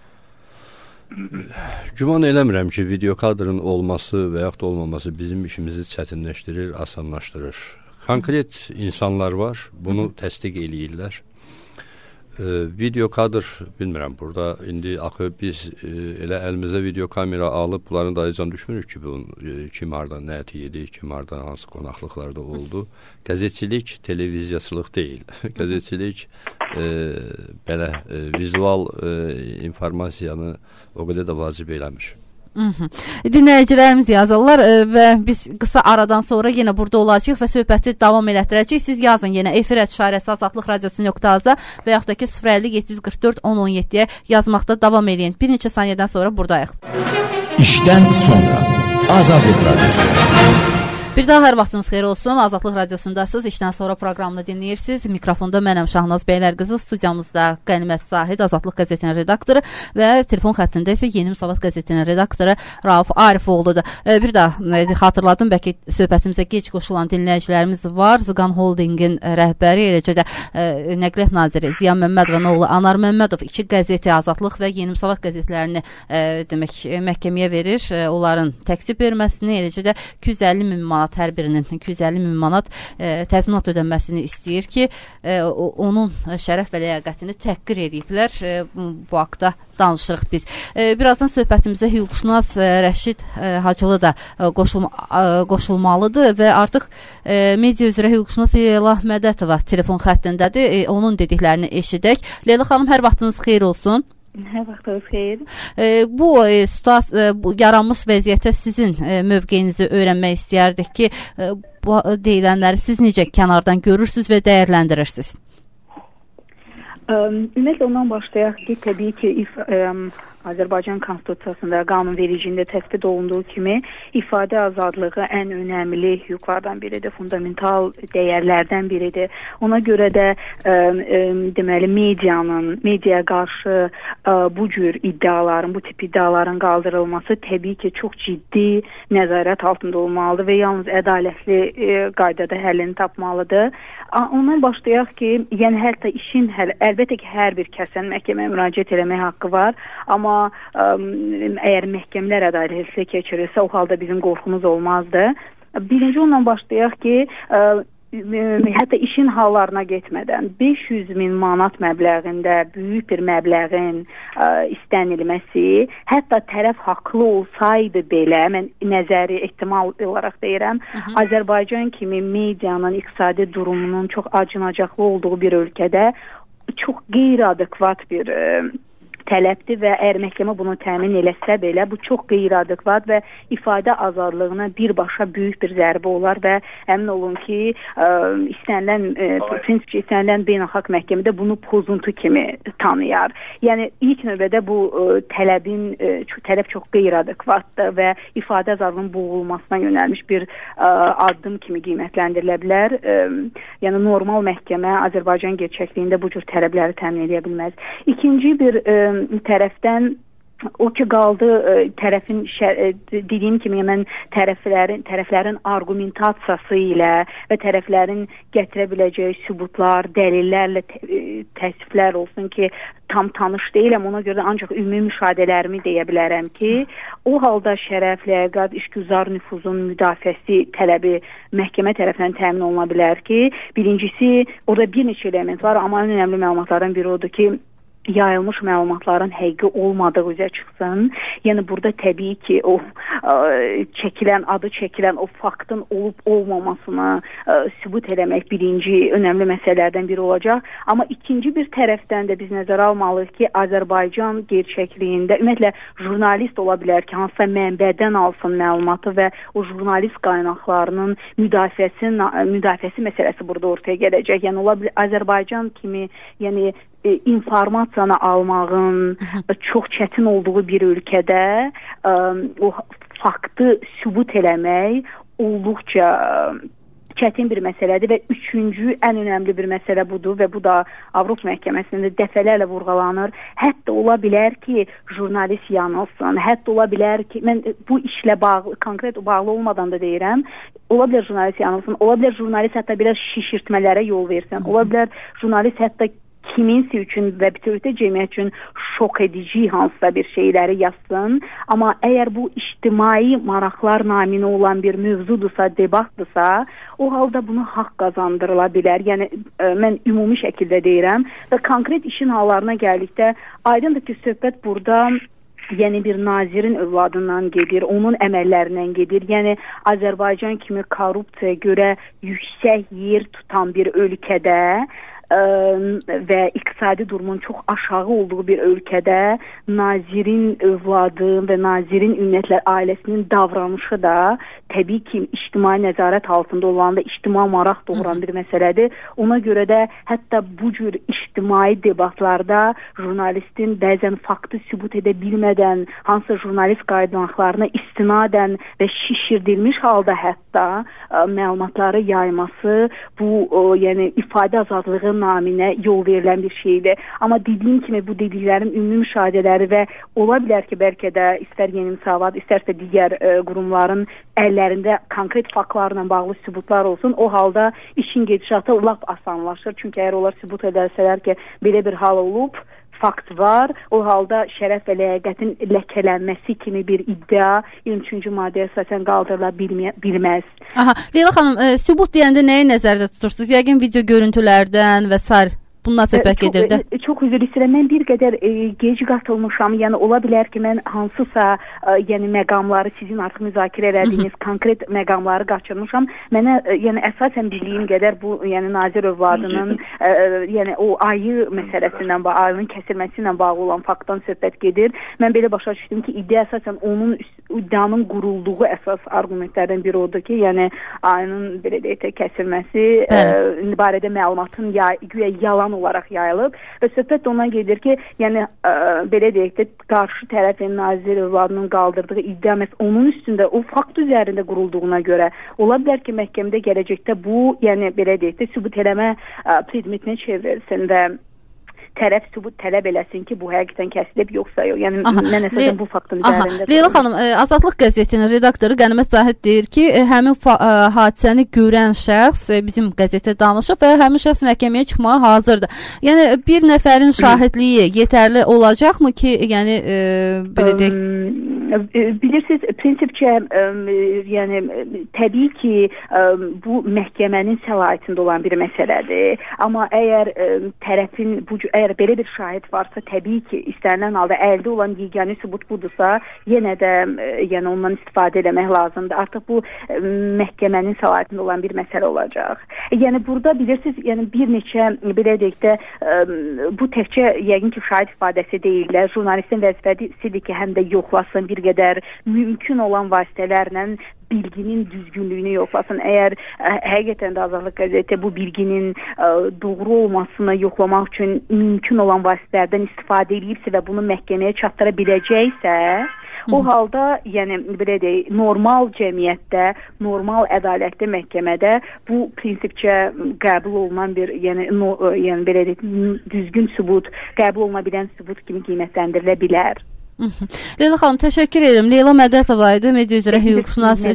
Güman eləmirəm ki, video kadrın olması və yaxud olmaması bizim işimizi çətinləşdirir, asanlaşdırır. Konkret insanlar var, bunu təsdiq eləyirlər. E, video kadr, bilmirəm, burada indi axı biz e, elə əlimizə video kamera alıb bunların dayıcan düşmürük ki, bunun e, kim hardan nə əti yedi, kim hardan hansı qonaqlıqlarda oldu. Qəzetçilik televiziyaçılıq deyil. Qəzetçilik e, belə e, vizual e, informasiyanı o qədər də vacib eləmir. Hı-hı. Dinləyicilərimiz yazırlar e, və biz qısa aradan sonra yenə burada olacağıq və söhbəti davam elətdirəcəyik. Siz yazın yenə efir işarəsi Azadlıq Radiosu nöqtə az-da və yaxud da ki sıfır əlli yeddi yüz qırx dörd on on yeddiyə yazmaqda davam edin. Bir neçə saniyədən sonra buradayıq. İşdən sonra Azadlıq Radiosu. Bir daha hər vaxtınız xeyir olsun. Azadlıq Radiosundasınız. İşdən sonra proqramını dinləyirsiniz. Mikrofonda mənəm Şahnaz Beylərqızı. Studiyamızda Qənimət Zahid, Azadlıq qəzetinin redaktoru və telefon xəttində isə Yeni Müsavat qəzetinin redaktoru Rauf Arifoğludur. Bir daha xatırladım, bəlkə söhbətimizə gec qoşulan dinləyicilərimiz var. Zıqan Holdingin rəhbəri, eləcə də ə, Nəqliyyat naziri Ziya Məmmədovun oğlu Anar Məmmədov iki qəzeti, Azadlıq və Yeni Müsavat qəzetlərini ə, demək məhkəməyə verir. Ə, onların təksib verməsini, eləcə də iki yüz əlli min manat hər birinin iki yüz əlli min manat e, təzminat ödənməsini istəyir ki, e, onun şərəf və ləyaqətini təhqir ediblər. E, bu haqda danışırıq biz. E, birazdan söhbətimizə hüquqşünas e, Rəşid e, Hacılı da e, qoşulma, e, qoşulmalıdır və artıq e, media üzrə hüquqşünas Leyla Mədətova telefon xəttindədir. E, onun dediklərini eşidək. Leyla xanım, hər vaxtınız xeyir olsun. Hər vaxtınız xeyir. E, bu, e, situas, e, bu yaranmış vəziyyətə sizin e, mövqeyinizi öyrənmək istəyərdik ki, e, bu deyilənləri siz necə kənardan görürsünüz və dəyərləndirirsiniz? Ümumiyyətlə ondan başlayaq ki, təbii ki, if, ə, Azərbaycan Konstitusiyasında, qanunvericiliyində təsbit olunduğu kimi ifadə azadlığı ən önəmli hüquqlardan biridir, fundamental dəyərlərdən biridir. Ona görə də ə, ə, deməli medianın, mediaya qarşı ə, bu cür iddiaların, bu tip iddiaların qaldırılması təbii ki, çox ciddi nəzarət altında olmalıdır və yalnız ədalətli ə, qaydada həllini tapmalıdır. Ondan başlayaq ki, yəni hətta işin, həl, əlbəttə ki, hər bir kəsin məhkəməyə müraciət eləmək haqqı var, amma ə, əgər məhkəmələr ədalətli keçirirsə, o halda bizim qorxumuz olmazdı. Birinci ondan başlayaq ki, ə, hətta işin hallarına getmədən beş yüz min manat məbləğində böyük bir məbləğin ə, istənilməsi, hətta tərəf haqlı olsaydı belə, mən nəzəri ehtimal olaraq deyirəm, Hı -hı. Azərbaycan kimi medianın iqtisadi durumunun çox acınacaqlı olduğu bir ölkədə çox qeyri-adekvat bir ə, tələbdir və əgər məhkəmə bunu təmin eləsə belə, bu çox qeyri-adekvat və ifadə azadlığına birbaşa böyük bir zərbə olar və əmin olun ki, ə, istənilən prinsipcə istənilən beynəlxalq məhkəmədə bunu pozuntu kimi tanıyar. Yəni ilk növbədə bu ə, tələbin ə, tələb çox qeyri-adekvatdır və ifadə azadlığının boğulmasına yönəlmiş bir ə, addım kimi qiymətləndirilə bilər. Ə, yəni normal məhkəmə Azərbaycan gerçəkliyində bu cür tələbləri təmin edə bilməz. İkinci bir ə, tərəfdən o ki qaldı ə, tərəfin şər, ə, dediyim kimi mən tərəflərin tərəflərin arqumentasiyası ilə və tərəflərin gətirə biləcəyi sübutlar, dəlillərlə təsdiqlər olsun ki, tam tanış deyiləm, ona görə ancaq ümumi müşahidələrimi deyə bilərəm ki, o halda şərəf, ləyaqət, işgüzar nüfuzun müdafiəsi tələbi məhkəmə tərəfindən təmin oluna bilər ki, birincisi, orada bir neçə element var, amma ən önəmli məlumatlardan biri odur ki, yayılmış məlumatların həqiqi olmadığı üzə çıxsın. Yəni burada təbii ki, o ə, çəkilən, adı çəkilən o faktın olub olmamasını ə, sübut eləmək birinci önəmli məsələlərdən biri olacaq. Amma ikinci bir tərəfdən də biz nəzərə almalıyıq ki, Azərbaycan gerçəkliyində ümumiyyətlə jurnalist ola bilər ki, hansısa mənbədən alsın məlumatı və o jurnalist qaynaqlarının müdafiəsi, müdafiəsi məsələsi burada ortaya gələcək. Yəni ola bilər Azərbaycan kimi, yəni informasiyanı almağın çox çətin olduğu bir ölkədə ə, o faktı sübut eləmək olduqca çətin bir məsələdir və üçüncü ən önəmli bir məsələ budur və bu da Avropa məhkəməsində dəfələrlə vurğulanır. Hətta ola bilər ki, jurnalist yanılsın, hətta ola bilər ki, mən bu işlə bağlı, konkret bağlı olmadan da deyirəm, ola bilər jurnalist yanılsın, ola bilər jurnalist hətta biraz şişirtmələrə yol versin, ola bilər jurnalist hətta kiminsi üçün və bütövlükdə cəmiyyət üçün şok edici hansısa bir şeyləri yazsın. Amma əgər bu ictimai maraqlar naminə olan bir mövzudursa, debatdırsa, o halda bunu haqq qazandırıla bilər. Yəni, ə, mən ümumi şəkildə deyirəm və konkret işin hallarına gəldikdə, aydındır ki, söhbət burada yəni bir nazirin övladından gedir, onun əməllərindən gedir. Yəni Azərbaycan kimi korrupsiyaya görə yüksək yer tutan bir ölkədə və iqtisadi durumun çox aşağı olduğu bir ölkədə nazirin övladı və nazirin ümumiyyətlə ailəsinin davranışı da təbii ki, ictimai nəzarət altında olan və ictimai maraq doğuran bir məsələdir. Ona görə də hətta bu cür ictimai debatlarda jurnalistin bəzən faktı sübut edə bilmədən hansısa jurnalist qaydınlıqlarına istinadən və şişirdilmiş halda hətta ə, məlumatları yayması bu ə, yəni ifadə azadlığı naminə yol verilən bir şeydir. Amma dediyim kimi bu dediklərin ümumi müşahidələri və ola bilər ki, bəlkə də istər Yeni Müsavat, istərsə digər ə, qurumların əllərində konkret faktlarla bağlı sübutlar olsun. O halda işin gedişatı lap asanlaşır. Çünki əgər onlar sübut edərsələr ki, belə bir hal olub, fakt var, o halda şərəf və ləyaqətin ləkələnməsi kimi bir iddia iyirmi üçüncü maddəyə əsasən qaldırıla bilməz. Aha, Leyla xanım, e, sübut deyəndə nəyi nəzərdə tutursunuz? Yəqin video görüntülərdən və sair bundan söhbət gedir də. Çox, çox üzr istəyirəm. Mən bir qədər e, gec qatılmışam. Yəni ola bilər ki, mən hansısa e, yəni məqamları sizin artıq müzakirə etdiyiniz konkret məqamları qaçırmışam. Mənə e, yəni əsasən bildiyim qədər bu yəni nazir övladının e, yəni o ayı məsələsindən və ayının kəsilməsi ilə bağlı olan faktdan söhbət gedir. Mən belə başa düşdüm ki, iddia əsasən onun iddianın qurulduğu əsas argumentlərdən biri odur ki, yəni ayının belə deyək kəsilməsi ə, barədə məlumatın yay, güya yalan olaraq yayılıb və söhbət ondan gedir ki, yəni ə, belə deyək də qarşı tərəfin nazir övladının qaldırdığı iddia məhz onun üstündə o fakt üzərində qurulduğuna görə ola bilər ki, məhkəmədə gələcəkdə bu, yəni belə deyək də sübut eləmə ə, predmetinə çevrilsin və tərəf sübut tələb eləsin ki, bu həqiqətən kəsilib yoxsa yox. Yəni aha, mən əsasən bu faktın üzərində. Leyla xanım, ə, Azadlıq qəzetinin redaktoru Qənimət Zahid deyir ki, həmin ə, hadisəni görən şəxs ə, bizim qəzetdə danışıb və həmin şəxs məhkəməyə çıxmağa hazırdır. Yəni bir nəfərin şahidliyi yetərli olacaqmı ki, yəni ə, belə deyək? Bilirsiniz, prinsipcə ə, yəni təbii ki, ə, bu məhkəmənin səlahiyyətində olan bir məsələdir. Amma əgər ə, tərəfin bu əgər belə bir şahid varsa, təbii ki, istənilən halda əldə olan yeganə sübut budursa, yenə də ə, yəni ondan istifadə etmək lazımdır. Artıq bu ə, məhkəmənin səlahiyyətində olan bir məsələ olacaq. Yəni burada bilirsiniz, yəni bir neçə belə deyək də ə, bu təkcə yəqin ki, şahid ifadəsi deyirlər. Jurnalistin vəzifəsidir ki, həm də yoxlasın bir qədər mümkün olan vasitələrlə bilginin düzgünlüyünü yoxlasın. Əgər ə, həqiqətən də Azadlıq qəzeti bu bilginin ə, doğru olmasını yoxlamaq üçün mümkün olan vasitələrdən istifadə edibsə və bunu məhkəməyə çatdıra biləcəksə, o halda, yəni belə deyək, normal cəmiyyətdə, normal ədalətli məhkəmədə bu prinsipcə qəbul olunan bir, yəni, no, yəni belə deyək, düzgün sübut, qəbul oluna bilən sübut kimi qiymətləndirilə bilər. Leyla xanım, təşəkkür edirəm. Leyla Mədətova idi, media üzrə hüquqşünas.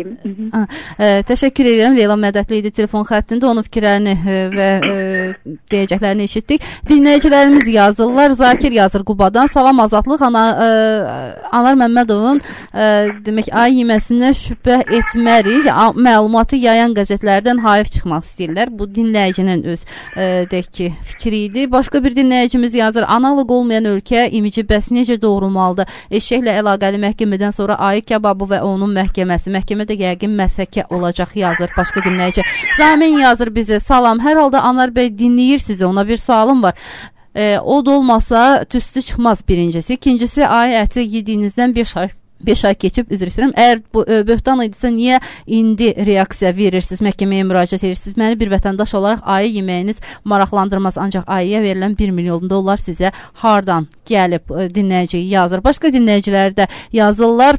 Təşəkkür edirəm. Leyla Mədətli idi telefon xəttində, onun fikirlərini və ə, deyəcəklərini eşitdik. Dinləyicilərimiz yazırlar. Zakir yazır Qubadan. Salam Azadlıq. Ana, ə, Anar Məmmədovun ə, demək ay yeməsindən şübhə etmərik. Məlumatı yayan qəzetlərdən hayf çıxmaq istəyirlər. Bu dinləyicinin öz ə, deyək ki, fikri idi. Başqa bir dinləyicimiz yazır. Analog olmayan ölkə imici bəs necə doğru olmalıdır. Eşəklə əlaqəli məhkəmədən sonra ayı kebabı və onun məhkəməsi. Məhkəmədə yəqin məsəkə olacaq yazır başqa dinləyici. Zamin yazır bizə. Salam. Hər halda Anar bəy dinləyir sizi. Ona bir sualım var. E, od olmasa tüstü çıxmaz birincisi. İkincisi ayı əti yediyinizdən beş ay beş ay keçib, üzr istəyirəm. Əgər bu ə, böhtan idisə, niyə indi reaksiya verirsiniz, məhkəməyə müraciət edirsiniz? Məni bir vətəndaş olaraq ayı yeməyiniz maraqlandırmaz, ancaq ayıya verilən bir milyon dollar sizə hardan gəlib ə, dinləyici yazır. Başqa dinləyicilər də yazırlar.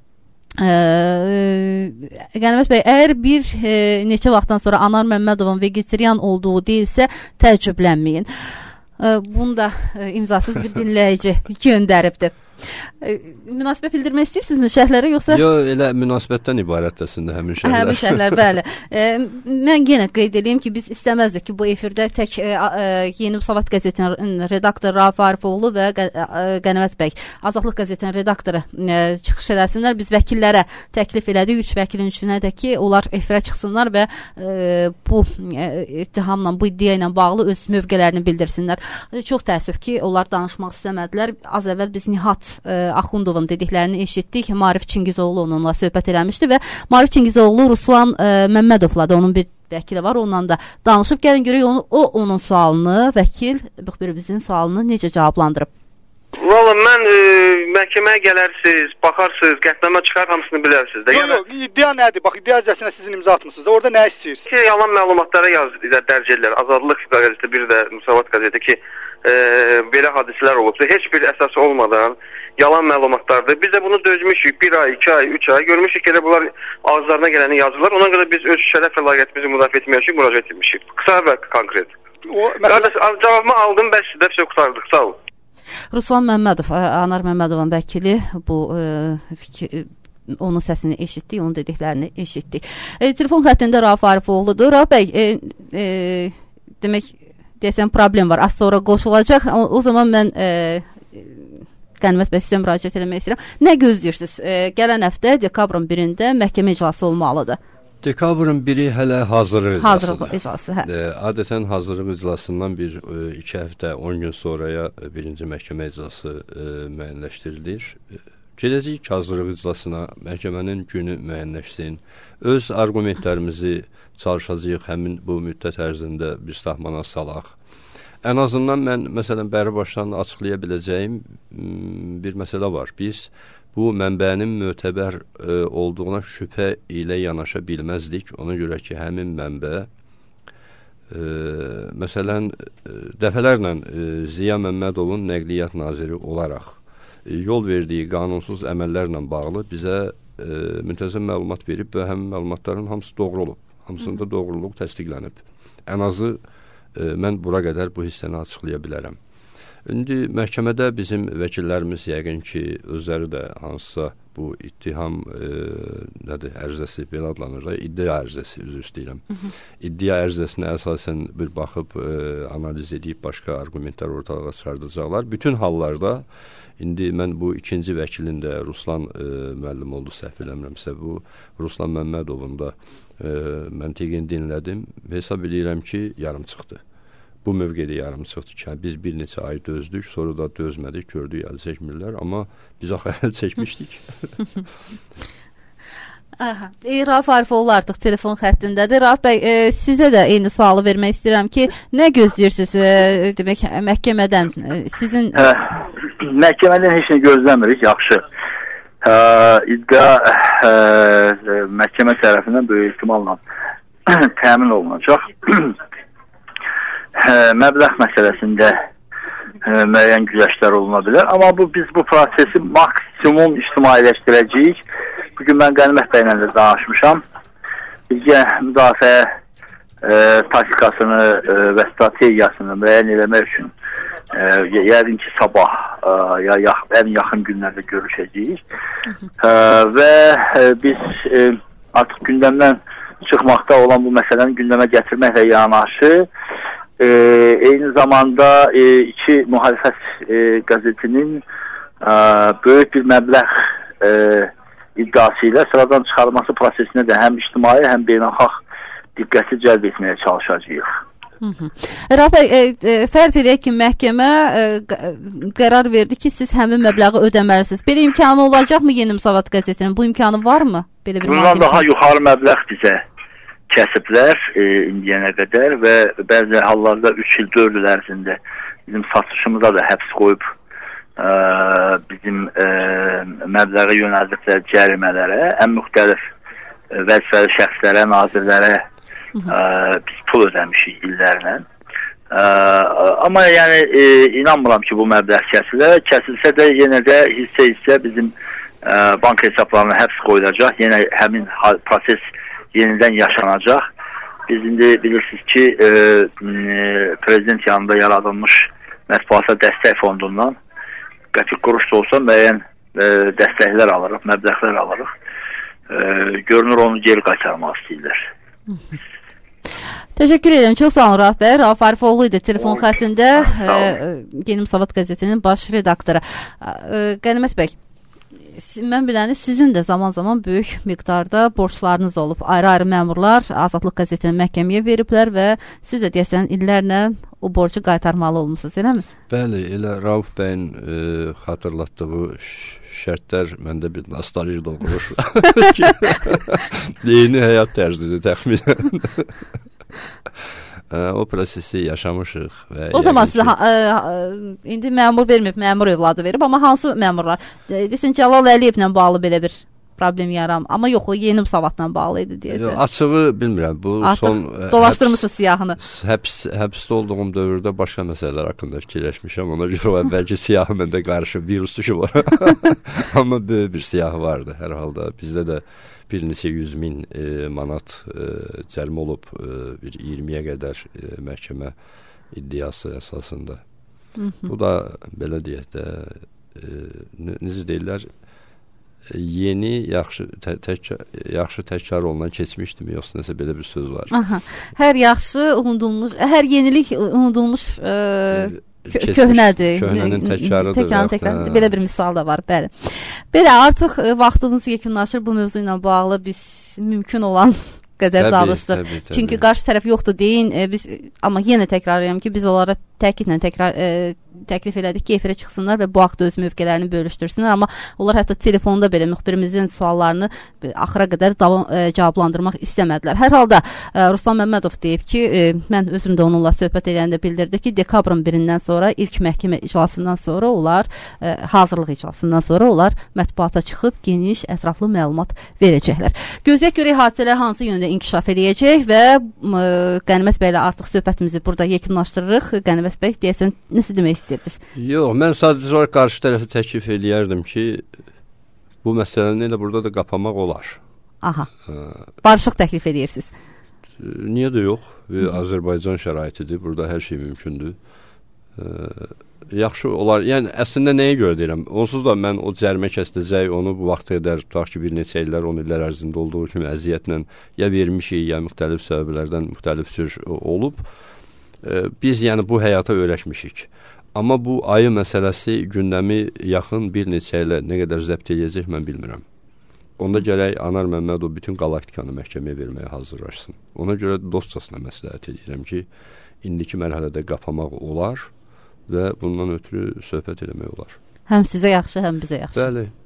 Qənimət bəy, əgər bir ə, neçə vaxtdan sonra Anar Məmmədovun vegetarian olduğu deyilsə, təəccüblənməyin. Ə, bunu da ə, imzasız bir dinləyici göndəribdir. Münasibət bildirmək istəyirsinizmi şərhlərə, yoxsa? Yox, elə münasibətdən ibarətdir əslində həmin şərhlər. Həmin şərhlər, bəli. E, mən yenə qeyd edeyim ki, biz istəməzdik ki, bu efirdə tək e, e, Yeni Müsavat qəzetinin redaktoru Rauf Arifoğlu və Qənimət bəy, Azadlıq qəzetinin redaktoru e, çıxış edəsinlər. Biz vəkillərə təklif elədik, üç vəkilin üçünə də ki, onlar efirə çıxsınlar və e, bu e, ittihamla, bu iddia ilə bağlı öz mövqələrini bildirsinlər. E, çox təəssüf ki, onlar danışmaq istəmədilər. Az əvvəl biz Nihat Axundovun dediklərini eşitdik. Marif Çingizoğlu onunla söhbət eləmişdi və Marif Çingizoğlu Ruslan ə, Məmmədovla da onun bir vəkili var, onunla da danışıb. Gəlin görək onu, o onun sualını, vəkil bizim sualını necə cavablandırıb. Valla mən e, məhkəməyə gələrsiniz, baxarsınız, qətnamə çıxar, hamısını bilərsiniz də. Yox, yox, iddia nədir? Bax, iddia ərizəsinə sizin imza atmışsınız. Orada nə istəyirsiniz? Ki, yalan məlumatlara yaz, dərc edirlər. Azadlıq qəzeti, bir də Müsavat qəzeti ki, e, belə hadisələr olubsa, heç bir əsas olmadan yalan məlumatlardır. Biz də bunu dözmüşük, bir ay, iki ay, üç ay, görmüşük ki, bunlar ağızlarına gələni yazırlar. Ona görə biz öz şərəf fəlakətimizi müdafiə etmək üçün müraciət etmişik. Qısa və konkret. O, məsələn... Cavabımı aldım, bəs də bir qurtardıq. Sağ olun. Ruslan Məmmədov, Anar Məmmədovun vəkili, bu e, fikir, onun səsini eşitdik, onun dediklərini eşitdik. E, telefon xəttində Rauf Arifoğludur. Rauf bəy, e, e, demək, deyəsən problem var, az sonra qoşulacaq. O, o zaman mən e, Qənimət bəy sizə müraciət eləmək istəyirəm. Nə gözləyirsiniz? E, gələn həftə dekabrın birində məhkəmə iclası olmalıdır. Dekabrın biri hələ hazırlıq iclasıdır. Hazırlıq iclası, hə. E, adətən hazırlıq iclasından bir e, iki həftə, on gün sonraya e, birinci məhkəmə iclası e, müəyyənləşdirilir. E, Gedəcəyik hazırlıq iclasına, məhkəmənin günü müəyyənləşsin. Öz argumentlərimizi çalışacağıq, həmin bu müddət ərzində bir sahmana salaq. Ən azından mən, məsələn, bəri başdan açıqlaya biləcəyim bir məsələ var. Biz bu mənbənin mötəbər e, olduğuna şübhə ilə yanaşa bilməzdik. Ona görə ki, həmin mənbə e, məsələn e, dəfələrlə e, Ziya Məmmədovun Nəqliyyat Naziri olaraq e, yol verdiyi qanunsuz əməllərlə bağlı bizə e, müntəzəm məlumat verib və həmin məlumatların hamısı doğru olub. Hamısında doğruluq təsdiqlənib. Ən azı e, mən bura qədər bu hissəni açıqlaya bilərəm. İndi məhkəmədə bizim vəkillərimiz yəqin ki, özləri də hansısa bu ittiham e, nədir, ərizəsi belə adlanır da, iddia ərizəsi, üzr istəyirəm. İddia ərizəsinə əsasən bir baxıb e, analiz edib başqa argumentlər ortalığa çıxardacaqlar. Bütün hallarda indi mən bu ikinci vəkilin də Ruslan e, müəllim oldu, səhv eləmirəmsə, bu Ruslan Məmmədovun da e, məntiqini dinlədim. Hesab edirəm ki, yarım çıxdı. Bu mövqedə yarım çıxdı ki, biz bir neçə ay dözdük, sonra da dözmədik, gördük, əl çəkmirlər, amma biz axı əl çəkmişdik. Aha. E, Rauf Arifoğlu artıq telefon xəttindədir. Rauf bəy, e, sizə də eyni sualı vermək istəyirəm ki, nə gözləyirsiniz e, demək məhkəmədən? E, sizin hə, məhkəmədən heç nə gözləmirik, yaxşı. Hə, iddia hə, məhkəmə tərəfindən böyük ehtimalla təmin olunacaq. Hə, məbləğ məsələsində hə, müəyyən güzəştlər oluna bilər. Amma bu biz bu prosesi maksimum ictimailəşdirəcəyik. Bugün mən Qənimət bəylə də danışmışam. Bizə müdafiə e, taktikasını e, və strategiyasını müəyyən eləmək üçün e, yəqin ki, sabah e, ya yax, ən yaxın günlərdə görüşəcəyik. E, və e, biz e, artıq gündəmdən çıxmaqda olan bu məsələni gündəmə gətirməklə yanaşı E, eyni zamanda e, iki müxalifət e, qəzetinin e, böyük bir məbləğ e, iddiası ilə sıradan çıxarılması prosesinə də həm ictimai, həm beynəlxalq diqqəti cəlb etməyə çalışacağıq. Rauf bəy, e, e, fərz edək ki, məhkəmə e, qərar verdi ki, siz həmin məbləği ödəməlisiniz. Belə imkanı olacaqmı Yeni Müsavat qəzetinin? Bu imkanı varmı? Belə bir bundan daha yuxarı məbləğ bizə kəsiblər e, indiyənə qədər və bəzi hallarda üç il, dörd il ərzində bizim satışımıza da həbs qoyub e, bizim e, məbləği yönəldikləri cərimələrə, ən müxtəlif e, vəzifəli şəxslərə, nazirlərə e, biz pul ödəmişik illərlə. E, amma yəni e, inanmıram ki, bu məbləğ kəsilər. Kəsilsə də yenə də hissə-hissə bizim e, bank hesablarına həbs qoyulacaq. Yenə həmin proses yenidən yaşanacaq. Biz indi bilirsiniz ki, e, e, prezident yanında yaradılmış mətbuata dəstək fondundan qəpik quruş da olsa müəyyən e, dəstəklər alırıq, məbləğlər alırıq. E, görünür onu geri qaytarmaq istəyirlər. Təşəkkür edirəm. Çox sağ olun Rauf bəy. Rauf Arifoğlu idi telefon xəttində. E, Yeni Müsavat qəzetinin baş redaktoru. E, Qənimət bəy, mən biləni sizin də zaman-zaman böyük miqdarda borclarınız olub. Ayrı-ayrı məmurlar Azadlıq qəzetini məhkəməyə veriblər və siz də deyəsən illərlə o borcu qaytarmalı olmusunuz, eləmi? Bəli, elə Rauf bəyin e, xatırlatdığı şərtlər məndə bir nostalji doğurur. Yeni həyat tərzidir təxminən. O prosesi yaşamışıq. Və o zaman siz ha, ə, indi məmur verməyib, məmur övladı verib, amma hansı məmurlar? Desin Cəlal Əliyevlə bağlı belə bir problem yaram. Amma yox, o Yeni Müsavatla bağlı idi deyəsən. Açığı bilmirəm. Bu artıq son dolaşdırmısınız siyahını. Həbs həbsdə olduğum dövrdə başqa məsələlər haqqında fikirləşmişəm. Ona görə o əvvəlki siyahı məndə qarışıb, virus düşüb var. Amma böyük bir siyahı vardı hər halda. Bizdə də bir neçə yüz min e, manat e, cərimə olub e, bir iyirmiyə qədər e, məhkəmə iddiası əsasında. Hı -hı. Bu da belə deyək də e, necə deyirlər, yeni yaxşı tə, tək, yaxşı təkrar olunan keçmişdimi, yoxsa nəsə belə bir söz var. Aha. Hər yaxşı unudulmuş, hər yenilik unudulmuş e, kö köhnədir. Köhnənin təkrarıdır. Təkrarın təkrarıdır. Belə bir misal da var, bəli. Belə artıq e, vaxtımız yekunlaşır bu mövzu ilə bağlı. Biz mümkün olan qədər təbii, danışdıq. Təbii, təbii. Çünki qarşı tərəf yoxdur deyin. E, biz amma yenə təkrar edirəm ki, biz onlara təkidlə təkrar e, təklif elədik ki, efirə çıxsınlar və bu haqda öz mövqələrini bölüşdürsünlər, amma onlar hətta telefonda belə müxbirimizin suallarını axıra qədər davam, e, cavablandırmaq istəmədilər. Hər halda e, Ruslan Məmmədov deyib ki, e, mən özüm də onunla söhbət edəndə bildirdi ki, dekabrın birindən sonra ilk məhkəmə iclasından sonra onlar e, hazırlıq iclasından sonra onlar mətbuata çıxıb geniş, ətraflı məlumat verəcəklər. Gözləyək görək hadisələr hansı yöndə inkişaf edəcək və e, Qənimət bəylə artıq söhbətimizi burada yekunlaşdırırıq. Qənimət bəy, deyəsən, nəsə demək istəyirdiniz? Yox, mən sadəcə olaraq qarşı tərəfi təklif eləyərdim ki, bu məsələni elə burada da qapamaq olar. Aha, barışıq təklif edirsiniz. Niyə də yox? Azərbaycan şəraitidir, burada hər şey mümkündür. Yaxşı olar. Yəni, əslində nəyə görə deyirəm? Onsuz da mən o cərimə kəsdəcək, onu bu vaxt qədər, tutaq ki, bir neçə illər, on illər ərzində olduğu kimi əziyyətlə ya vermişik, ya müxtəlif səbəblərdən müxtəlif sür olub. E, biz yəni bu həyata öyrəşmişik. Amma bu ayı məsələsi gündəmi yaxın bir neçə ilə nə qədər zəbt edəcək, mən bilmirəm. Onda gərək Anar Məmmədov bütün qalaktikanı məhkəməyə verməyə hazırlaşsın. Ona görə dostcasına məsləhət edirəm ki, indiki mərhələdə qapamaq olar və bundan ötürü söhbət eləmək olar. Həm sizə yaxşı, həm bizə yaxşı. Bəli.